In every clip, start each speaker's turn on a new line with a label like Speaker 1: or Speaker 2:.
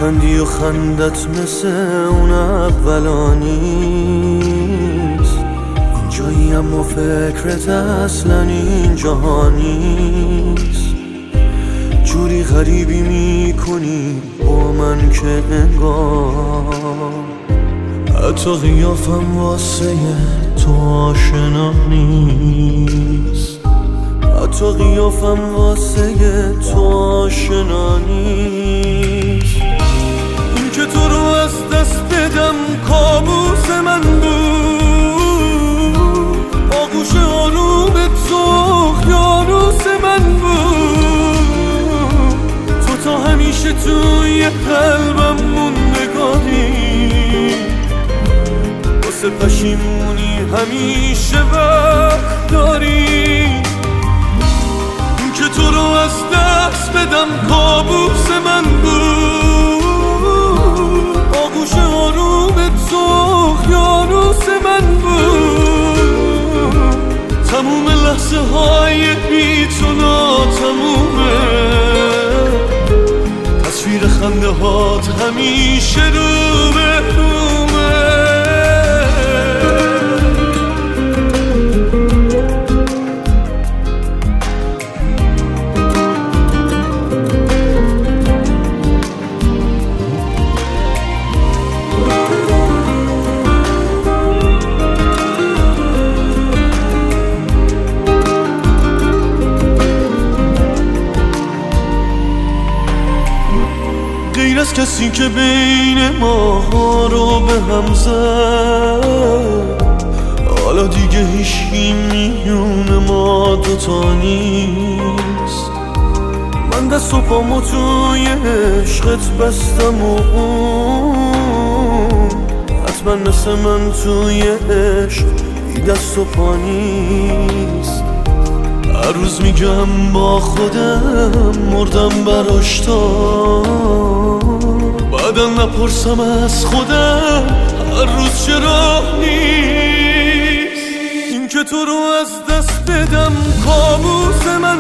Speaker 1: میخندی و خندت مثل اون اولا نیست، اینجایی اما فکرت اصلا اینجا نیست. جوری غریبی میکنی با من که انگار حتی قیافم واسه تو آشنا نیست، حتی قیافم واسه تو آشنا نیست. این که تو رو از دست بدم کابوس من بود، آغوش آرومت سوخت یانوس من بود. تو تا همیشه توی قلبم موندگاری، واسه پشیمونی همیشه وقت داری. که تو رو از دست بدم کابوس من بود، آغوش آرومت سوخت یانوس من بود. تموم لحظه های بی تو ناتمومه، تصویر خنده هات همیشه رو به رومه. غیر از کسی که بین ما رو به هم زد، حالا دیگه هیچی میونه ما دوتا نیست. من دست و پامو توی عشقت بستم و اون حتما مثل من توی عشق بی دست و پا نیست. هر روز میگم با خودم مردم براش تا بعدا نپرسم از خودم هر روز چرا نیست. این که تو رو از دست بدم کابوس من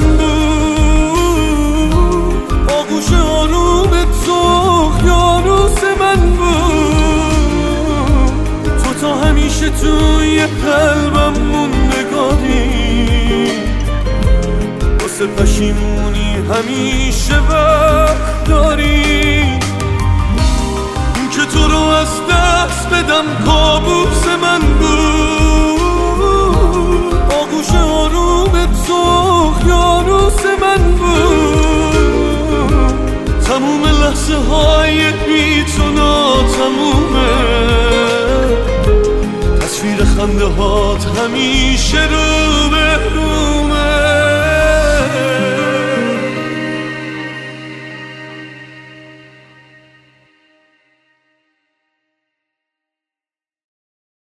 Speaker 1: بود، آغوش آرومت سوخت یانوس من بود. تو تا همیشه توی قلبم موندگاری، واسه پشیمونی همیشه وقت داری. که تو رو از دست بدم کابوس من بود، آغوش آرومت سوخت یانوس من بود. تموم لحظه های بی تو ناتمومه، تصویر خنده هات همیشه رو